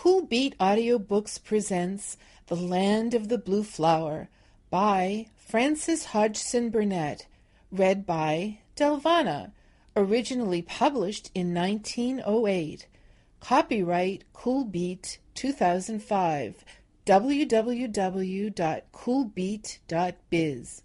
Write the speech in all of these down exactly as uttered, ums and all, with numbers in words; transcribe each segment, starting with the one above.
Cool Beat Audiobooks presents The Land of the Blue Flower by Frances Hodgson Burnett, read by Delvana, originally published in nineteen oh eight. Copyright Cool Beat two thousand five, w w w dot cool beat dot biz.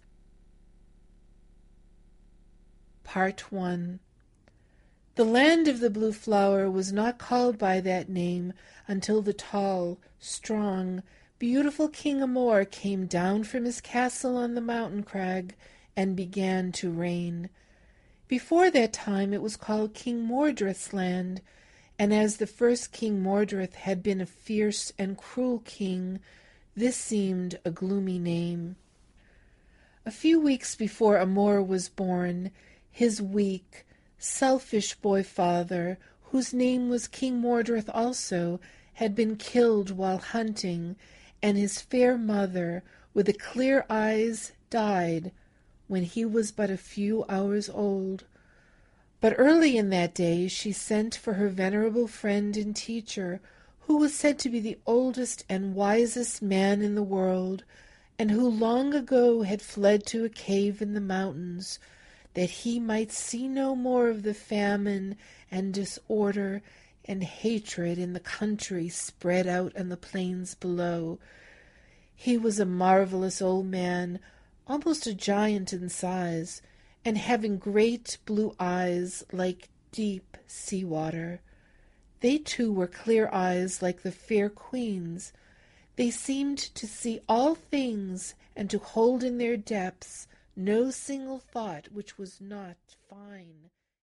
Part one. The land of the blue flower was not called by that name until the tall, strong, beautiful King Amor came down from his castle on the mountain crag and began to reign. Before that time it was called King Mordred's land, and as the first King Mordred had been a fierce and cruel king, this seemed a gloomy name. A few weeks before Amor was born, his weak, selfish boy-father, whose name was King Mordred also, had been killed while hunting, and his fair mother, with the clear eyes, died when he was but a few hours old. But early in that day she sent for her venerable friend and teacher, who was said to be the oldest and wisest man in the world, and who long ago had fled to a cave in the mountains, that he might see no more of the famine and disorder and hatred in the country spread out on the plains below. He was a marvelous old man, almost a giant in size, and having great blue eyes like deep sea water. They too were clear eyes like the fair queen's. They seemed to see all things and to hold in their depths no single thought which was not fine